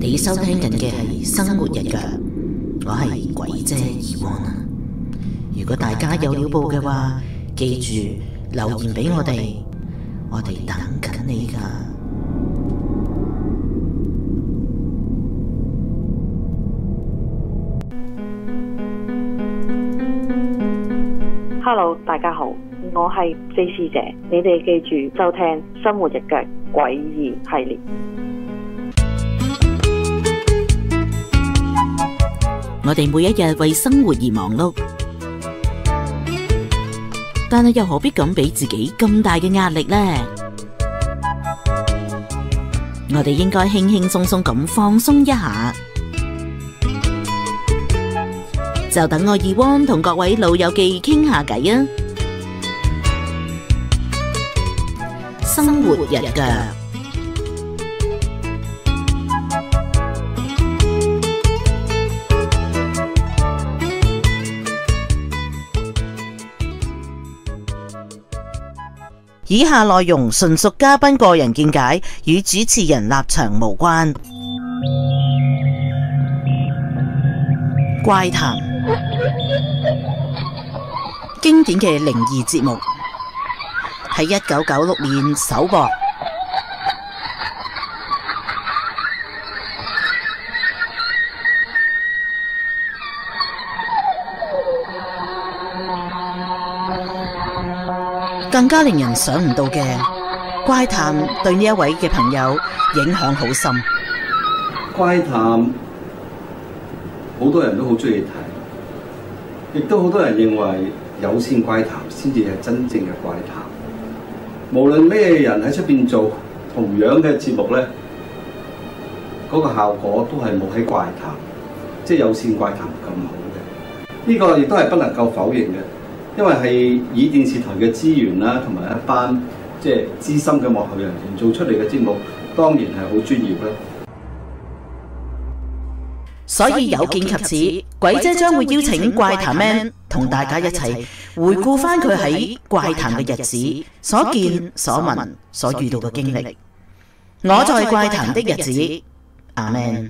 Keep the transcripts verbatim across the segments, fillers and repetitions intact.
你收聽緊嘅係生活日腳，我係鬼姐二汪啊！如果大家有料報嘅話，記住留言俾我哋，我哋等緊你㗎。 Hello， 大家好，我係 J 師姐，你哋記住收聽生活日腳詭異系列。 我哋每一日為生活而忙碌，但係又何必咁俾自己咁大嘅壓力呢？我哋應該輕輕鬆鬆咁放鬆一下，就等我二汪同各位老友記傾下偈啊！生活日腳。以下內容純屬嘉賓個人見解，與主持人立場無關。怪談，經典嘅靈異節目，喺一九九六年首播。更加令人想唔到嘅，怪談對呢一位嘅朋友影響好深。 怪談好多人都好中意睇，亦都好多人認為有線怪談先至係真正嘅怪談。無論咩人喺出邊做同樣嘅節目咧，嗰個效果都係冇喺怪談，即係有線怪談咁好嘅。呢個亦都係不能夠否認嘅。因為係以電視台嘅資源啦，同埋一班即係資深嘅幕後人員做出嚟嘅節目，當然係好專業啦。 所以有見及此，鬼姐將會邀請怪談 man 同大家一齊回顧翻佢喺怪談嘅日子所見所聞所遇到嘅經歷。我在怪談的日子，阿 man。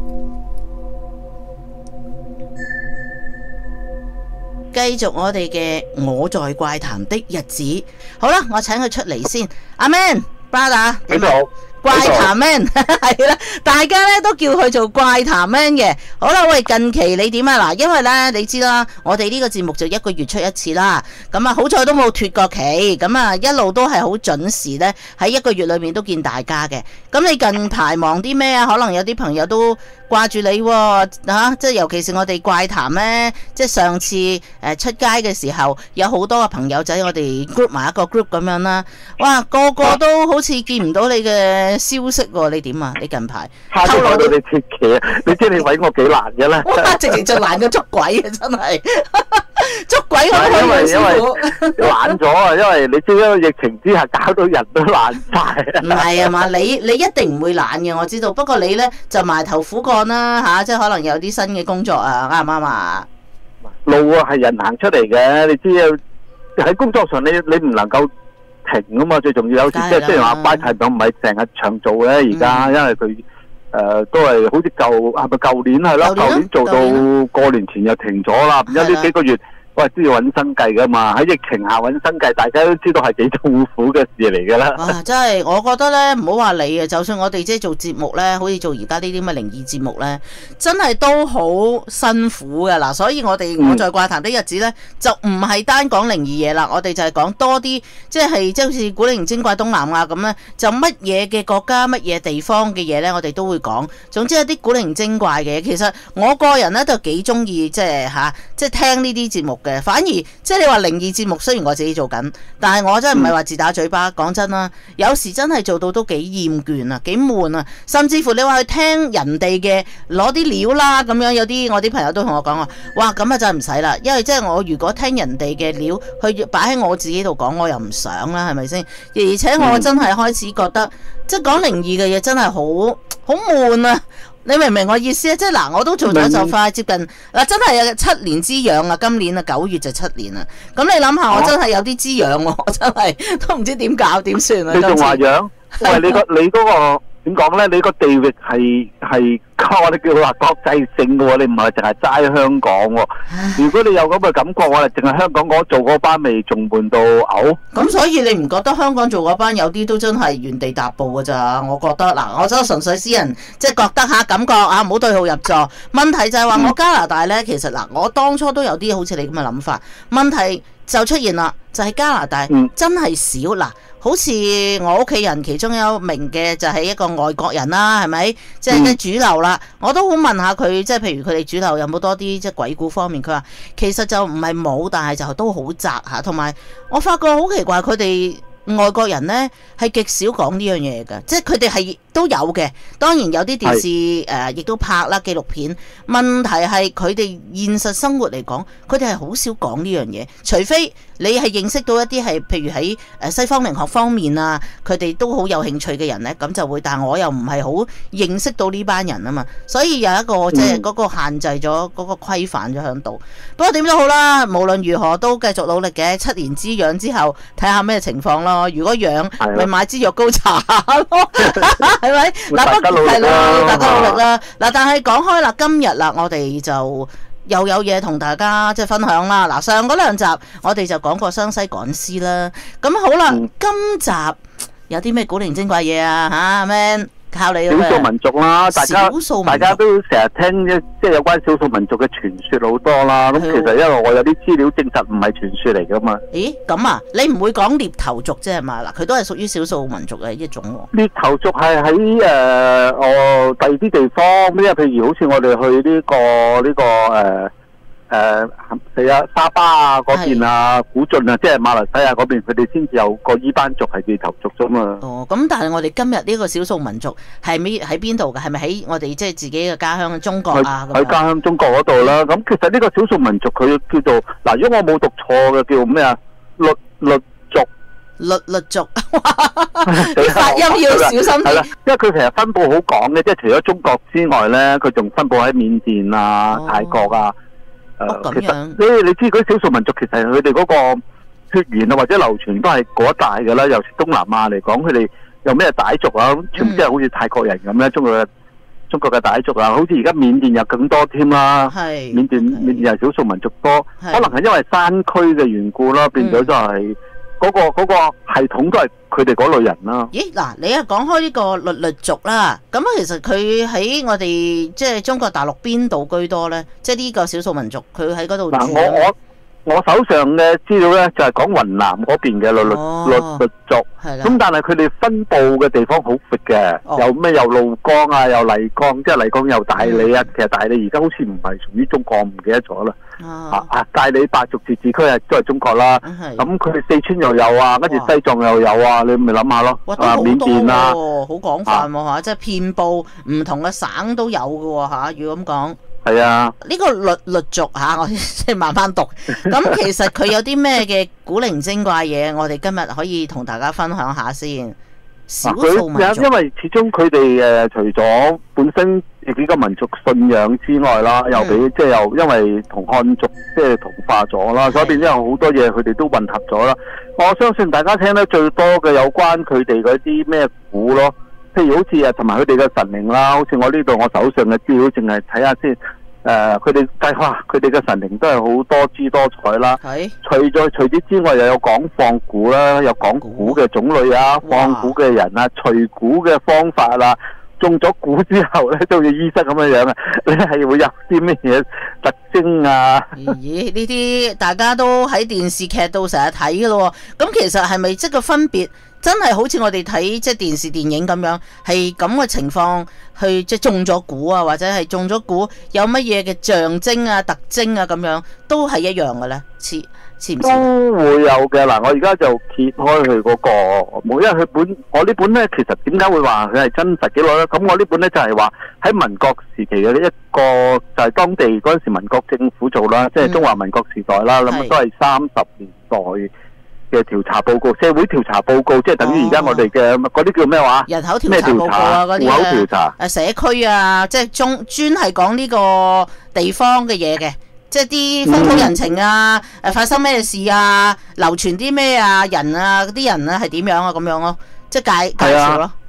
繼續我哋嘅我在怪談的日子，好啦，我請佢出嚟先。阿 Man，brother， 你好， 怪談 man 係啦，大家咧都叫佢做怪談 man 嘅。好啦，喂，近期你點啊？嗱，因為咧你知啦，我哋呢個節目就一個月出一次啦。咁啊，好彩都冇脫過期，咁啊一路都係好準時咧，喺一個月裏面都見大家嘅。咁你近排忙啲咩啊？可能有啲朋友都掛住你喎、哦啊，即係尤其是我哋怪談咧，即係上次誒、呃、出街嘅時候，有好多嘅朋友仔，我哋 group 埋一個 group 咁樣啦。哇，個個都好似見唔到你嘅消息喎，你點啊？你近排透露到你脫期啊？你知你搵我幾難嘅咧？ 哇，直情就難過捉鬼啊！真係捉鬼我都因為可以因為懶咗啊！因為你知啦，疫情之下搞到人都懶晒。 唔係啊嘛，你你一定唔會懶嘅，我知道。不過你咧就埋頭苦幹啦嚇，即係可能有啲新嘅工作啊，啱唔啱啊？ 路啊係人行出嚟嘅，你知啊？喺工作上你你唔能夠停啊嘛，最重要有時即係雖然話怪談唔係成日長做嘅而家，因為佢誒、呃、都係好似舊係咪舊年係咯？舊年做到過年前又停咗啦，有呢幾個月。喂，都要揾生計噶嘛？喺疫情下揾生計，大家都知道係幾痛苦嘅事嚟噶啦。 哇！真係，我覺得咧，唔好話你啊，就算我哋即係做節目咧，好似做而家呢啲咁嘅靈異節目咧，真係都好辛苦噶嗱。所以我哋我在怪談的日子咧，就唔係單講靈異嘢啦，我哋就係講多啲，即係即係好似古靈精怪東南亞咁咧，就乜嘢嘅國家、乜嘢地方嘅嘢咧，我哋都會講。總之係啲古靈精怪嘅嘢，其實我個人咧就幾中意即係吓，即係聽呢啲節目。反而即係你話靈異節目，雖然我自己做緊，但係我真係唔係話自打嘴巴。講真啦，有時真係做到都幾厭倦啊，幾悶啊。甚至乎你話去聽人哋嘅攞啲料啦，咁樣有啲我啲朋友都同我講話，哇咁啊真係唔使啦，因為即係我如果聽人哋嘅料去擺喺我自己度講，我又唔想啦，係咪先？而且我真係開始覺得，即係講靈異嘅嘢真係好好悶啊！你明唔明我意思啊？即係嗱，我都做咗就快接近嗱，真係有七年之癢啊！今年啊九月就七年啦。咁你諗下，我真係有啲滋養喎，我真係都唔知點搞點算啊！ 你仲話養？喂，你個你嗰個點講咧？你個地域係係我哋叫話國際性嘅喎，你唔係淨係齋香港喎。如果你有咁嘅感覺，我哋淨係香港嗰做嗰班味仲悶到嘔。 咁所以你唔覺得香港做嗰班有啲都真係原地踏步㗎咋？我覺得嗱，我真係純粹私人即係覺得下感覺啊，唔好對號入座。問題就係話我加拿大咧，其實嗱，我當初都有啲好似你咁嘅諗法。問題就出現啦，就係、是、加拿大真係少嗱。好似我屋企人其中有名嘅就係一個外國人啦，係咪？即係主流啦。我都好問下佢，即係譬如佢哋主流有冇多啲即係鬼故方面。佢話其實就唔係冇，但係就都好窄嚇。同埋我發覺好奇怪，佢哋外國人呢係極少講呢樣嘢嘅，即係佢哋係都有嘅。當然有啲電視誒亦都拍啦紀錄片。問題係佢哋現實生活嚟講，佢哋係好少講呢樣嘢，除非你係認識到一啲係譬如喺誒西方靈學方面啊，佢哋都好有興趣嘅人呢，咁就會。但係我又唔係好認識到呢班人啊嘛，所以有一個即係嗰個限制咗，嗰個規範咗喺度。不過點都好啦，無論如何都繼續努力嘅。七年之癢之後，睇下咩情況咯。如果癢，咪買支藥膏搽咯，係咪？嗱，不過係咯，大家努力啦。嗱，但係講開啦，今日啦，我哋就又有嘢同大家即係分享啦。嗱，上嗰兩集我哋就講過湘西趕屍啦。咁好啦，嗯、今集有啲咩古靈精怪嘢啊？嚇、啊、，Man 靠你啦！ 少數民族啦，大家大家都成日聽一即係有關少數民族嘅傳說好多啦。咁其實因為我有啲資料證實唔係傳說嚟噶嘛。咦，咁啊？你唔會講獵頭族啫係嘛？嗱，佢都係屬於少數民族嘅一種喎。獵頭族係喺誒我第二啲地方，因為譬如好似我哋去呢、這個呢、這個誒。呃誒係啊，沙巴啊嗰邊啊，古晉啊，即係馬來西亞嗰邊，佢哋先至有個伊班族係獵頭族啫嘛。哦，咁但係我哋今日呢個少數民族係咪喺邊度㗎？係咪喺我哋即係自己嘅家鄉中國啊？喺家鄉中國嗰度啦。咁其實呢個少數民族佢叫做嗱，如果我冇讀錯嘅叫咩啊？律律族。律律族，啲發音要小心啲。因為佢其實分佈好廣嘅，即係除咗中國之外咧，佢仲分佈喺緬甸啊、哦、泰國啊。誒、呃，其實所以你知嗰啲少數民族其實佢哋嗰個血緣啊或者流傳都係嗰一帶㗎啦。尤其東南亞嚟講，佢哋有咩傣族啊，全部即係好似泰國人咁咧。中國嘅中國嘅傣族啊，好似而家緬甸又更多添啦。係緬甸緬甸又少數民族多，可能係因為山區嘅緣故啦，變咗就係、是。嗯嗰、那個嗰、那個系統都係佢哋嗰類人啦。咦，嗱，你啊講開呢個律律族啦，咁啊其實佢喺我哋即係中國大陸邊度居多咧？即係呢個少數民族，佢喺嗰度住。嗱，我我我手上嘅資料咧就係、是、講雲南嗰邊嘅律律、哦、律律族。係啦。咁但係佢哋分佈嘅地方好闊嘅，有咩有怒江啊，有麗江，即係麗江有大理啊。嗯、其實大理而家好似唔係屬於中國，唔記得咗啦。啊啊！大理白族自治區係都係中國啦，咁佢哋四川又有啊，跟住西藏又有啊，你咪諗下咯。啊，緬甸啊，好廣泛喎嚇，即係遍佈唔同嘅省都有嘅喎嚇。如果咁講，係啊，呢個律律族嚇，我即係慢慢讀。咁其實佢有啲咩嘅古靈精怪嘢，我哋今日可以同大家分享下先。少數民族，因為始終佢哋誒除咗本身自己個民族信仰之外啦，又俾即係又因為同漢族即係同化咗啦，所以變咗有好多嘢佢哋都混合咗啦。我相信大家聽得最多嘅有關佢哋嗰啲咩古咯，譬如好似啊同埋佢哋嘅神靈啦，好似我呢度我手上嘅資料，淨係睇下先。誒、呃，佢哋計劃佢哋嘅神靈都係好多姿多彩啦。係。除咗除此之外，又有講放蠱啦，有講蠱嘅種類啊，放蠱嘅人啊，除蠱嘅方法啦。中咗蠱之後咧，都好似醫生咁樣樣啊！你係會有啲咩嘢特徵啊？咦？呢啲大家都喺電視劇度成日睇噶咯。咁其實係咪即個分別真係好似我哋睇即係電視電影咁樣，係咁嘅情況去即係中咗蠱啊，或者係中咗蠱有乜嘢嘅象徵啊、特徵啊咁樣，都係一樣嘅咧？似似唔似？都會有嘅。嗱，我而家就揭開佢嗰個，冇，因為佢本我呢本咧，其實點解會話佢係真實記錄咧？咁我呢本咧就係話喺民國時期嘅一個，就係當地嗰陣時民國政府做啦，即係中華民國時代啦，咁、嗯、都係三十年代嘅調查報告，社會調查報告，即係等於而家我哋嘅嗰啲叫咩話？人口調查報告啊，嗰啲啊，戶口調查，誒社區啊，即係中專係講呢個地方嘅嘢嘅。即係啲風土人情啊，誒、嗯、發生咩事啊，流傳啲咩啊，人啊，嗰啲人啊係點樣啊咁樣咯，即係介介紹咯。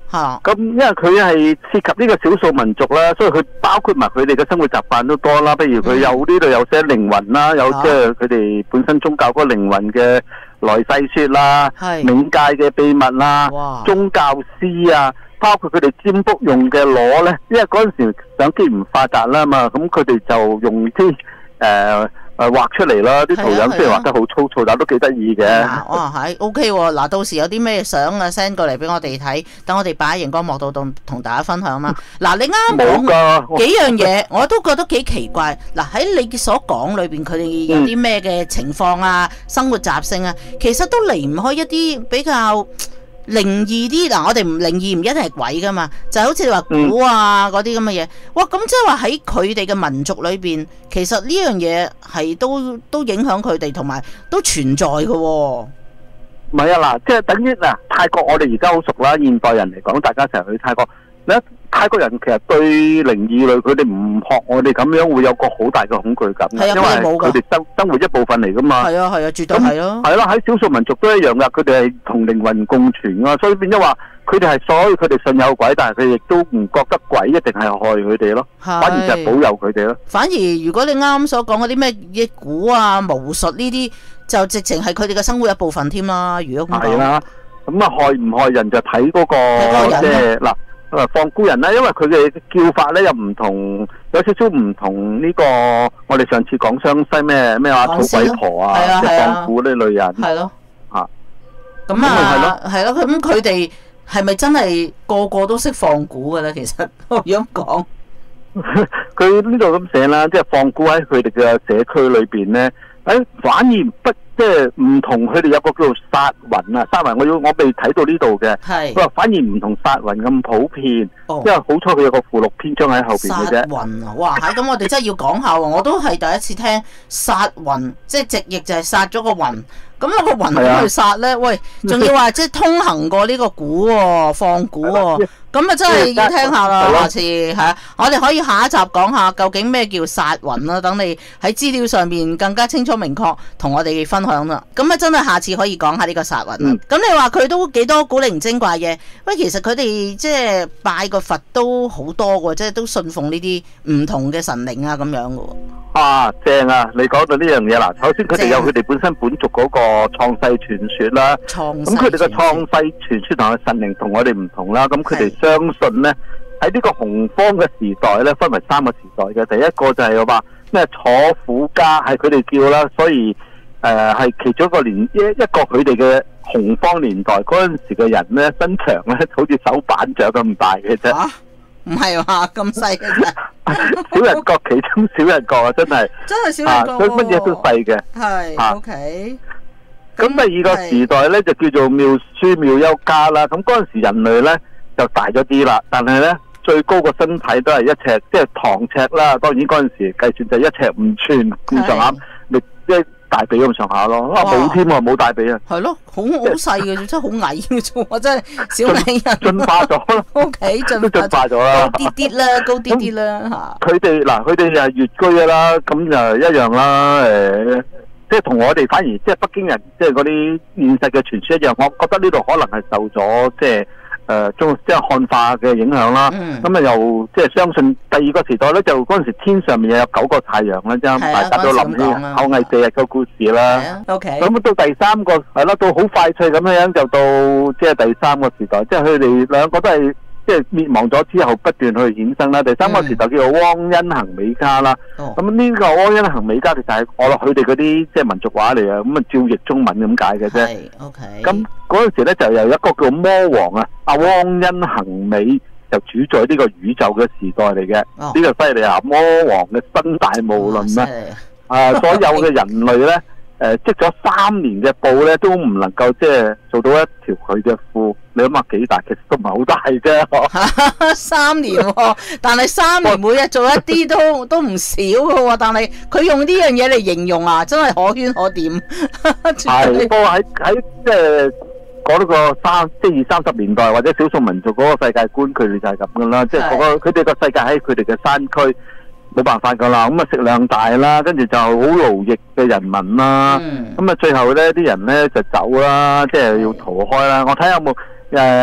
嚇。 咁因為佢係涉及呢個少數民族啦，所以佢包括埋佢哋嘅生活習慣都多啦。譬如佢有呢度有寫靈魂啦，有即係佢哋本身宗教嗰個靈魂嘅來世說啦，冥界嘅秘密啦，宗教師啊，包括佢哋占卜用嘅螺咧，因為嗰陣時相機唔發達啦嘛，咁佢哋就用啲誒。呃誒畫出嚟啦，啲圖樣雖然畫得好粗糙，但都幾得意嘅。 哇，係 OK 喎！嗱，到時有啲咩相啊 send 過嚟俾我哋睇，等我哋擺喺熒光幕度同同大家分享嘛。嗱，你啱啱講幾樣嘢，我都覺得幾奇怪。嗱，喺你所講裏邊，佢哋有啲咩嘅情況啊、生活習性啊，其實都離唔開一啲比較靈異啲。嗱，我哋唔靈異唔一定係鬼噶嘛，就好似話蠱啊嗰啲咁嘅嘢。哇，咁即係話喺佢哋嘅民族裏邊，其實呢樣嘢係都都影響佢哋，同埋都存在嘅喎。 唔係啊，嗱，即係等於嗱，泰國我哋而家好熟啦，現代人嚟講，大家成日去泰國。咧，泰國人其實對靈異類，佢哋唔學我哋咁樣，會有個好大嘅恐懼感。 係啊， 因為佢哋生生活一部分嚟噶嘛。 係啊係啊，絕對係咯。 係咯，喺少數民族都一樣噶，佢哋係同靈魂共存啊，所以變咗話佢哋係所以佢哋信有鬼，但係佢亦都唔覺得鬼一定係害佢哋咯，反而就係保佑佢哋咯。 反而如果你啱啱所講嗰啲咩嘢蠱啊、巫術呢啲，就直情係佢哋嘅生活一部分添啦。如果咁講， 係啦，咁啊害唔害人就睇嗰個即係嗱。放孤人啦，因為佢嘅叫法咧又唔同，有少少唔同呢個我哋上次講湘西咩咩話土鬼婆啊，即係放孤呢類人。係咯，嚇。咁啊， 係咯，咁佢哋係咪真係個個都識放孤嘅咧？其實我咁講， 佢呢度咁寫啦，即係放孤喺佢哋嘅社區裏邊咧，誒反而不。即係唔同佢哋有個叫做殺魂啊，殺魂我要我未睇到呢度嘅，佢話反而唔同殺魂咁普遍，哦、因為好彩佢有個附錄篇章喺後邊嘅啫。 殺魂啊，哇！咁我哋真係要講下喎，我都係第一次聽殺魂，即係直譯就係殺咗個魂。咁有個魂點去殺咧？喂，仲要話即係通行過呢個蠱喎，放蠱喎，咁啊真係要聽下啦。下次係啊，我哋可以下一集講下究竟咩叫殺魂啦。等你喺資料上面更加清楚明確，同我哋分享啦。咁啊真係下次可以講下呢個殺魂啦。咁、嗯、你話佢都幾多古靈精怪嘅？喂，其實佢哋即係拜個佛都好多嘅，即係都信奉呢啲唔同嘅神靈啊咁樣嘅。 啊，正啊！你講到呢樣嘢啦，首先佢哋有佢哋本身本族嗰個創世傳說啦，咁佢哋嘅創世傳說同嘅神靈同我哋唔同啦，咁佢哋相信咧喺呢個洪荒嘅時代咧，分為三個時代嘅，第一個就係話咩楚苦家係佢哋叫啦，所以誒係、呃、其中一個年一一個佢哋嘅洪荒年代嗰陣時嘅人咧，身長咧好似手板掌咁大嘅啫。啊唔係話咁細嘅， 小人國其中小人國啊，真係真係小人國， 佢乜嘢都細嘅。 係 ，OK。 咁第二個時代咧就叫做妙書妙優家啦。咁嗰陣時人類咧就大咗啲啦，但係咧最高個身體都係一尺，即係唐尺啦。當然嗰陣時計算就一尺五寸咁上下，你即係大髀咁上下咯。啊冇添喎，冇大髀啊。 係咯，好好細嘅，真係好矮嘅啫。我真係小矮人。 進化咗啦。O K， 進都進化咗啦。 高啲啲啦，高啲啲啦嚇。 佢哋嗱，佢哋就係越居嘅啦，咁就一樣啦。誒，即係同我哋反而即係北京人，即係嗰啲現實嘅傳說一樣。我覺得呢度可能係受咗即係。誒，中即係漢化嘅影響啦，咁啊又即係相信第二個時代咧，就嗰陣時天上面又有九個太陽啦，即係大家都諗起後羿射日嘅故事啦。 OK， 咁到第三個係啦，到好快脆咁樣樣就到即係第三個時代，即係佢哋兩個都係即係滅亡咗之後不斷去衍生啦。第三個時代叫做汪恩行美家啦。咁呢個汪恩行美家其實係我落佢哋嗰啲即係民族話嚟啊，咁啊照譯中文咁解嘅啫。 OK， 咁嗰陣時咧就由一個叫魔王啊。阿汪恩行美就主宰呢個宇宙嘅時代嚟嘅，呢、哦、個犀利啊！魔王嘅身大無論啦，啊，所有嘅人類咧，誒、呃，織咗三年嘅布咧，都唔能夠即係做到一條佢嘅褲。你諗下幾大？其實都唔係好大啫。 三年、哦，但係三年每日做一啲都都唔少噶。但係佢用呢樣嘢嚟形容啊，真係可圈可點。 係，不過喺喺即係。講到個三即係二三十年代或者少數民族嗰個世界觀，佢哋就係咁噶啦，即係嗰個佢哋個世界喺佢哋嘅山區，冇辦法噶啦。咁啊食量大啦，跟住就好勞役嘅人民啦。咁啊最後咧啲人咧就走啦，即係要逃開啦。我睇下有冇誒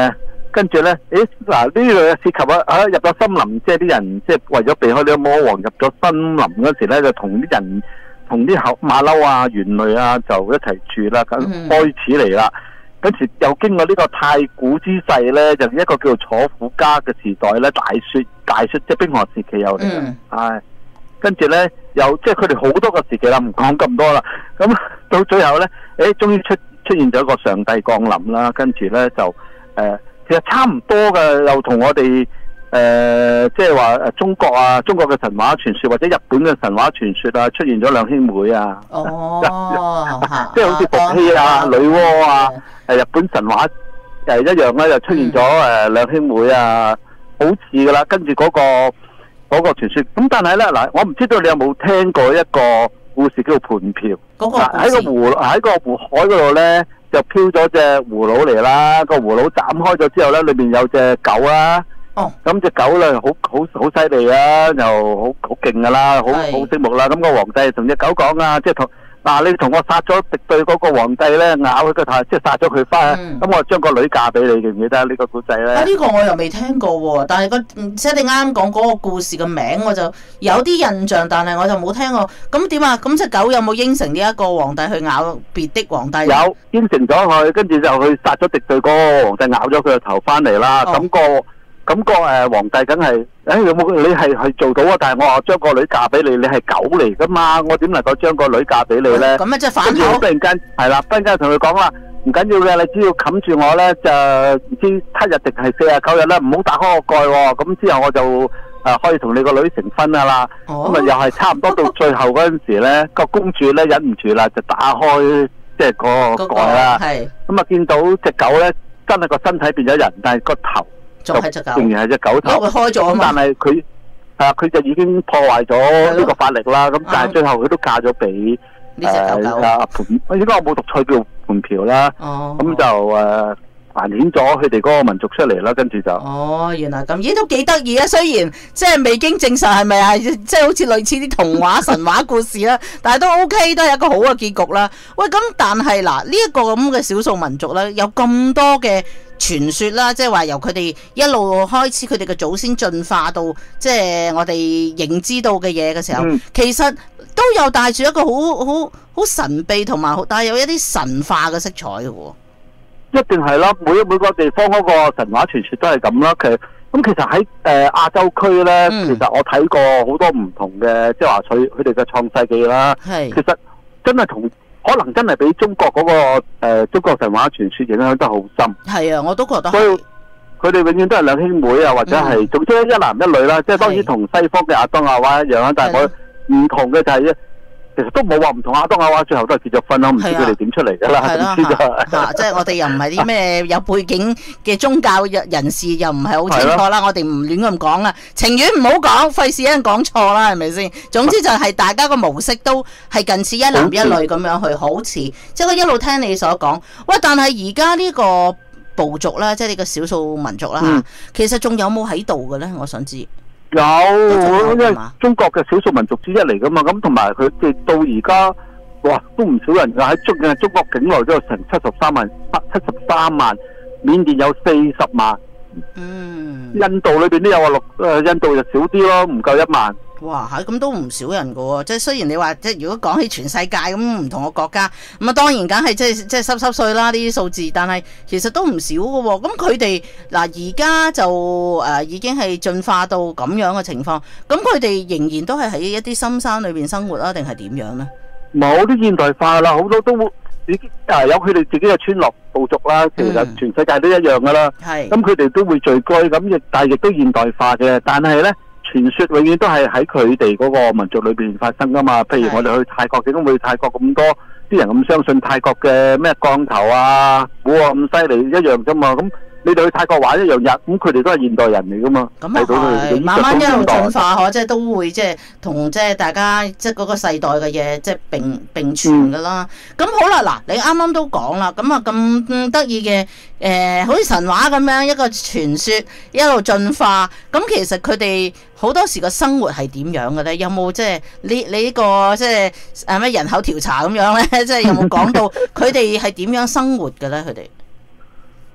跟住咧，誒嗱呢度涉及啊啊入咗森林，即係啲人即係為咗避開呢個魔王入咗森林嗰時咧，就同啲人同啲後馬騮啊、猿類啊就一齊住啦，咁開始嚟啦。跟住又經過呢個太古之世咧，就一個叫做楚虎家嘅時代咧，大雪大雪即係冰河時期又嚟啦，係。跟住咧，又即係佢哋好多個時期啦，唔講咁多啦。咁到最後咧，誒，終於出出現咗一個上帝降臨啦。跟住咧就誒、呃，其實差唔多嘅，又同我哋誒、呃，即係話誒中國啊，中國嘅神話傳說或者日本嘅神話傳說啊，出現咗兩兄妹啊。 哦， 即係好似伏羲啊、女媧啊，誒日本神話誒一樣咧，就出現咗誒兩兄妹啊，好似噶啦。跟住嗰個。嗰個傳說，咁但係咧嗱，我唔知道你有冇聽過一個故事叫做盤瓢。 嗰個喺個湖喺個湖海嗰度咧，就飄咗隻葫蘆嚟啦。個葫蘆斬開咗之後咧，裏面有隻狗啦。哦。咁隻狗咧，好好好犀利啊，又好好勁噶啦，好好醒目啦。咁個皇帝同隻狗講啊，即係同嗱你同我殺咗敵對嗰個皇帝咧，咬佢個頭，即係殺咗佢翻，咁我將個女嫁俾你，記唔記得呢個古仔咧？ 啊，呢個我又未聽過喎，但係個即係你啱啱講嗰個故事嘅名，我就有啲印象，但係我就冇聽過。咁點啊？咁隻狗有冇應承呢一個皇帝去咬別的皇帝？ 有應承咗佢，跟住就去殺咗敵對嗰個皇帝，咬咗佢個頭翻嚟啦。咁個咁個誒皇帝梗係，誒有冇你係係做到啊？但係我話將個女嫁俾你，你係狗嚟噶嘛？我點能夠將個女嫁俾你咧？ 咁啊，即係反口。 忽然間係啦，忽然間同佢講啦，唔緊要嘅，你只要冚住我咧，就唔知七日定係四十九日咧，唔好打開個蓋喎。咁之後我就誒可以同你個女成婚啊啦。咁啊又係差唔多到最後嗰陣時咧，個公主咧忍唔住啦，就打開即係個蓋啦。係。咁啊見到隻狗咧，真係個身體變咗人，但係個頭。 仲係隻狗， 仍然係隻狗頭。 因為開咗啊嘛。 但係佢啊，佢就已經破壞咗呢個法力啦。咁但係最後佢都嫁咗俾呢隻狗狗。 啊盤，應該我冇讀錯叫盤瓢啦。哦。咁就誒繁衍咗佢哋嗰個民族出嚟啦。跟住就。 哦，原來咁，咦都幾得意啊！雖然即係未經證實係咪啊，即係好似類似啲童話神話故事啦，但係都 OK，都係一個好嘅結局啦。喂，咁但係嗱呢一個咁嘅少數民族咧，有咁多嘅。傳說啦，即係話由佢哋一路開始，佢哋嘅祖先進化到即係我哋認知到嘅嘢嘅時候，嗯、其實都有帶住一個好好好神秘同埋帶有一啲神化嘅色彩嘅喎。 一定係啦，每每個地方嗰個神話傳說都係咁啦。其實咁其實喺誒、呃、亞洲區咧，嗯、其實我睇過好多唔同嘅，即係話佢佢哋嘅創世記啦。係是，其實真係同。可能真係俾中國嗰、那個誒、呃、中國神話傳說影響得好深。係啊， 我都覺得。 所以佢哋永遠都係兩兄妹啊，或者係、嗯、總之一男一女啦。即係當然同西方嘅亞當夏娃一樣啦，但係我唔同嘅就係、是。其實都冇話唔同，亞當夏娃最後都係結咗婚啦，唔知佢哋點出嚟噶啦，唔知啊。 吓，即係我哋又唔係啲咩有背景嘅宗教人士，又唔係好清楚啦。我哋唔亂咁講啦，情願唔好講，費事有人講錯啦，係咪先？總之就係大家個模式都係近似一男一女咁樣去，好似即係我一路聽你所講。喂，但係而家呢個部族啦，即係呢個少數民族啦吓，嗯、其實仲有冇喺度嘅咧？我想知。 有，因為中國嘅少數民族之一嚟噶嘛，咁同埋佢哋到而家，哇，都唔少人噶喺中嘅中國境內都有成七十三萬，七十三萬，緬甸有四十萬，嗯，印度裏邊都有話六，誒，印度就少啲咯，唔夠一萬。 哇，係咁都唔少人噶喎，即係雖然你話即係如果講起全世界咁唔同嘅國家，咁啊當然梗係即係即係濕濕碎啦呢啲數字，但係其實都唔少噶喎。咁佢哋嗱而家就誒、呃、已經係進化到咁樣嘅情況，咁佢哋仍然都係喺一啲深山裏邊生活啊，定係點樣呢？ 冇啲現代化啦，好多都已經誒有佢哋自己嘅村落部族啦，其實全世界都一樣噶啦。係、嗯，咁佢哋都會聚居，咁亦但係亦都現代化嘅，但係咧。傳說永遠都係喺佢哋嗰個民族裏邊發生噶嘛，譬如我哋去泰國，點解會去泰國咁多啲人咁相信泰國嘅咩降頭啊、古啊咁犀利一樣啫嘛？咁你哋去泰國玩一樣日，咁佢哋都係現代人嚟噶嘛？咁啊係， 慢慢一路進化嗬，即係都會即係同即係大家即係嗰個世代嘅嘢即係並並存噶啦。咁、嗯、好啦，嗱你啱啱都講啦，咁啊咁得意嘅誒，好似神話咁樣一個傳說一路進化，咁其實佢哋好多時個生活係點樣嘅咧？有冇即係你你呢個即係誒咩人口調查咁樣咧？即係有冇講到佢哋係點樣生活嘅咧？佢哋？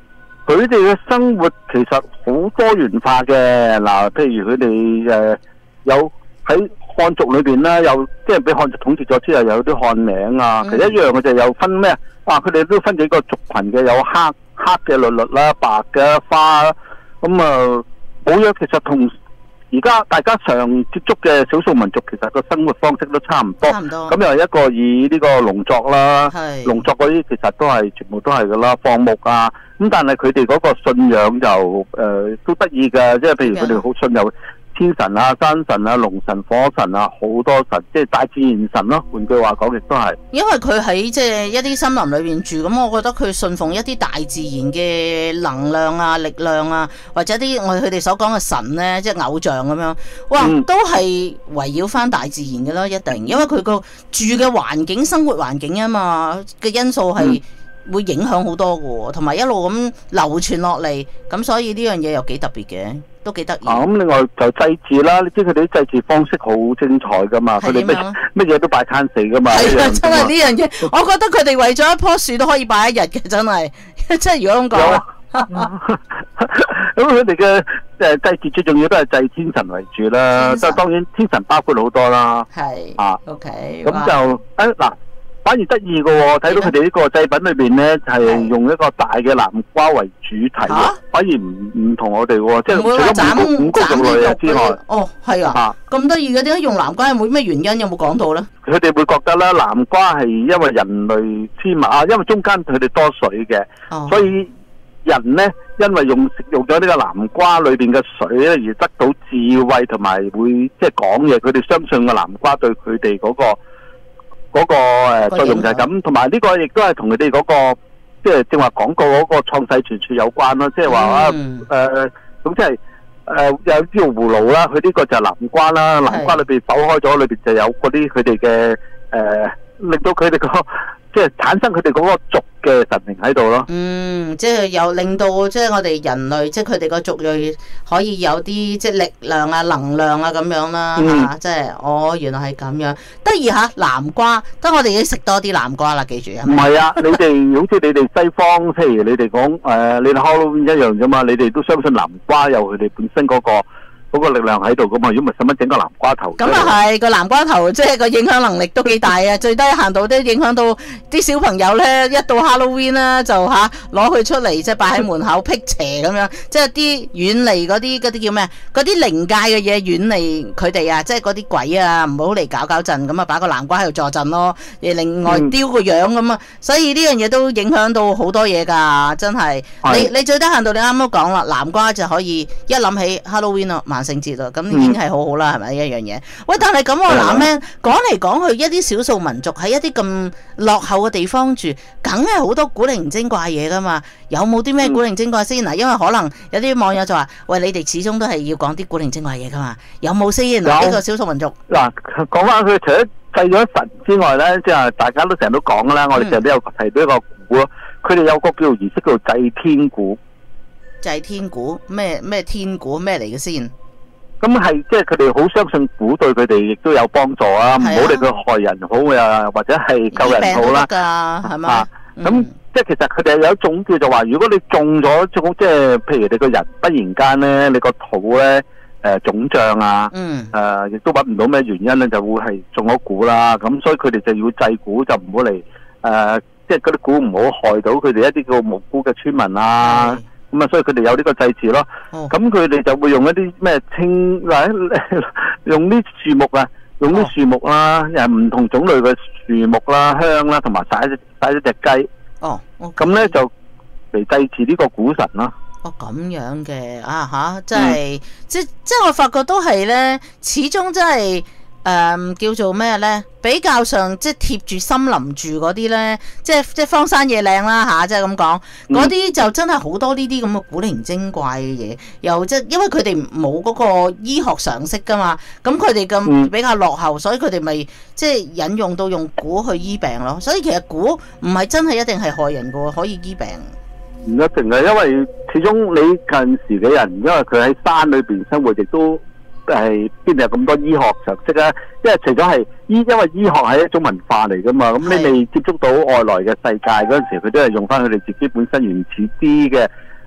佢哋嘅生活其實好多元化嘅。嗱，譬如佢哋誒有喺漢族裏邊啦，有即係俾漢族統治咗之後，有啲漢名啊，其實一樣嘅就有分咩啊？佢哋都分幾個族群嘅，有黑黑嘅律律啦，白嘅花啦，咁啊冇嘢。其實同而家大家常接觸嘅少數民族，其實個生活方式都差唔多。 差唔多。 咁又一個以呢個農作啦，農作嗰啲其實都係全部都係噶啦，放牧啊。咁但係佢哋嗰個信仰就誒、呃、都得意嘅，即係譬如佢哋好信有天神啊、山神啊、龍神、火神啊，好多神，即係大自然神咯。換句話講，亦都係。因為佢喺即係一啲森林裏邊住，咁我覺得佢信奉一啲大自然嘅能量啊、力量啊，或者啲我哋佢哋所講嘅神咧，即係偶像咁樣，哇，嗯、都係圍繞翻大自然嘅啦，一定。因為佢個住嘅環境、生活環境啊嘛嘅因素係會影響好多嘅，同埋一路咁流傳落嚟，咁所以呢樣嘢又幾特別嘅。都幾得意。啊，咁另外就祭祀啦，你知佢哋啲祭祀方式好精彩噶嘛，佢哋乜乜嘢都擺攤死噶嘛。係啊，真係呢樣嘢，我覺得佢哋為咗一棵樹都可以擺一日嘅，真係，即係如果咁講。咁佢哋嘅誒祭祀最重要都係祭天神為主啦，即係當然天神包括好多啦。係啊 ，OK。咁就誒嗱。反而得意嘅喎，睇到佢哋呢個祭品裏邊咧，係用一個大嘅南瓜為主題，啊、反而唔唔同我哋喎，即係除咗五穀種類啊之外，哦，係啊，咁得意嘅，點解用南瓜？有冇咩原因？有冇講到咧？佢哋會覺得咧，南瓜係因為人類之物啊，因為中間佢哋多水嘅，哦、所以人咧因為用用咗呢個南瓜裏邊嘅水咧，而得到智慧同埋會即係講嘢。佢哋相信個南瓜對佢哋嗰個。嗰個誒作用就係咁，同埋呢個亦都係同佢哋嗰個即係正話講過嗰個創世傳説有關咯，即係話啊誒咁即係誒有條葫蘆啦，佢呢個就係南瓜啦，南瓜裏邊剖開咗，裏邊就有嗰啲佢哋嘅誒，令到佢哋個即係產生佢哋嗰個族嘅神明喺度咯。嗯，即係有令到即係我哋人類，即係佢哋個族裔可以有啲即係力量啊、能量啊咁樣啦嚇，即係哦原來係咁樣，得意嚇南瓜，得我哋要食多啲南瓜啦，記住啊！唔係啊，你哋好似你哋西方，譬如你哋講誒，你哋 Halloween 一樣啫嘛，你哋都相信南瓜有佢哋本身嗰個。嗰個力量喺度噶嘛，如果唔係使乜整個南瓜頭？咁啊係，個南瓜頭即係個影響能力都幾大啊！最低限度都影響到啲小朋友咧，一到 Halloween 啦就吓攞佢出嚟，即係擺喺門口辟邪咁樣，即係啲遠離嗰啲嗰啲叫咩？嗰啲靈界嘅嘢遠離佢哋啊！即係嗰啲鬼啊，唔好嚟搞搞震咁啊！擺個南瓜喺度坐陣咯，而另外雕個樣咁啊！所以呢樣嘢都影響到好多嘢㗎，真係。你你最低限度你啱啱講啦，南瓜就可以一諗起 Halloween 咯。萬聖節咯，咁已經係好好啦，係咪、嗯、一樣嘢？喂，但係咁我諗咧，講嚟講去，一啲少數民族喺一啲咁落後嘅地方住，梗係好多古靈精怪嘢噶嘛？有冇啲咩古靈精怪先？嗱、嗯，因為可能有啲網友就話：喂，你哋始終都係要講啲古靈精怪嘢噶嘛？有冇先？呢個少數民族嗱，講翻佢除咗祭咗神之外咧，即係大家都成日都講噶啦，我哋成日都有提到一個鼓咯。佢哋、嗯、有個叫儀式叫做祭天鼓。祭天鼓咩咩天鼓咩嚟嘅先？咁係即係佢哋好相信鼓對佢哋亦都有幫助啊！唔好理佢害人好啊，或者係救人好啦。係嘛？咁即係其實佢哋有一種叫做話，如果你中咗種即係譬如你個人忽然間咧，你個肚咧誒腫脹啊，誒亦都揾唔到咩原因咧，就會係中咗鼓啦。咁所以佢哋就要祭鼓，就唔好嚟誒，即係嗰啲鼓唔好害到佢哋一啲叫無辜嘅村民啊。咁啊，所以佢哋有呢個祭祀咯。咁佢哋就會用一啲咩青，或者用啲樹木啊，用啲樹木啦，又唔同種類嘅樹木啦、香啦，同埋曬一曬一隻雞。哦，咁咧就嚟祭祀呢個古神啦。哦，咁樣嘅啊吓，即係、嗯、即即係我發覺都係咧，始終真係。誒、嗯、叫做咩咧？比較上即係貼住森林住嗰啲咧，即係即係荒山野嶺啦吓，即係咁講。嗰啲就真係好多呢啲咁嘅古靈精怪嘅嘢，又即係因為佢哋冇嗰個醫學常識噶嘛，咁佢哋咁比較落後，所以佢哋咪即係引用到用蠱去醫病咯。所以其實蠱唔係真係一定係害人㗎喎，可以醫病。唔一定嘅，因為始終你近時嘅人，因為佢喺山裏邊生活，亦都。係邊度有咁多醫學常識啊？因為除咗係醫，因為醫學係一種文化嚟噶嘛。咁你未接觸到外來嘅世界嗰陣時，佢都係用翻佢哋自己本身原始啲嘅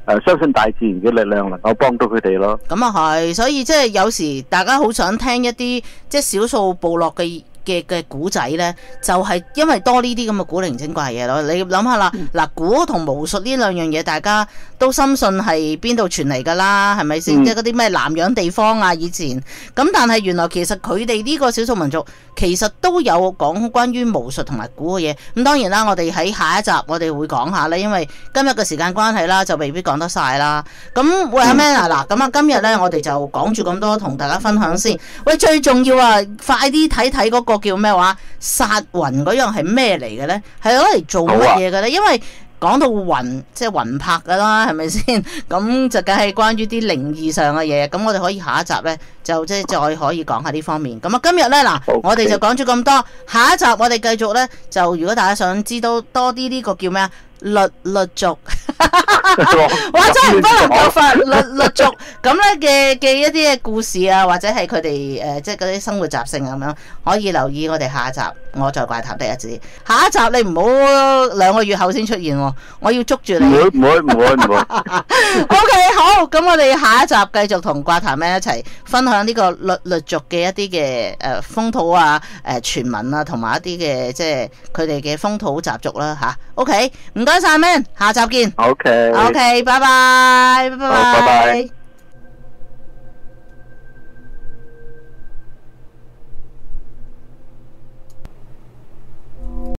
誒相信大自然嘅力量能夠幫到佢哋咯。 咁啊係，所以即係有時大家好想聽一啲即係少數部落嘅嘅嘅古仔呢，就係、是、因為多呢啲咁嘅古靈精怪嘢咯。你諗下啦，嗱、嗯，古同巫術呢兩樣嘢，大家都深信係邊度傳嚟噶啦，係咪先？嗯、即係嗰啲咩南洋地方啊，以前咁，但係原來其實佢哋呢個少數民族其實都有講關於巫術同埋古嘅嘢。咁當然啦，我哋喺下一集我哋會講下啦，因為今日嘅時間關係啦，就未必講得晒啦。咁喂阿 Man 啊，嗱，咁啊今日呢，我哋就講住咁多，同大家分享先。喂，最重要啊，快啲睇睇嗰個叫咩話？殺魂嗰樣係咩嚟嘅呢？係攞嚟做乜嘢嘅呢？因為講到魂，即係魂魄噶啦，係咪先？咁就梗係關於啲靈異上嘅嘢。咁我哋可以下一集呢，就即係再可以講下呢方面。咁啊，今日呢，嗱，Okay. 我哋就講咗咁多。下一集我哋繼續呢，就如果大家想知道多啲呢個叫咩啊？律律族，哇！真係不能夠發律律族咁咧嘅嘅一啲嘅故事啊，或者係佢哋誒，即係嗰啲生活習性咁樣，可以留意我哋下一集。我在怪談的日子，下一集你唔好兩個月後先出現喎，我要捉住你。唔會唔會唔會唔會。O K， 好，咁我哋下一集繼續同怪談咩一齊分享呢個律律族嘅一啲嘅誒風土啊、誒傳聞啊，同埋一啲嘅即係佢哋嘅風土習俗啦吓。O K， 唔該晒 Man，下集見。O K，O K，拜拜，拜拜。拜拜。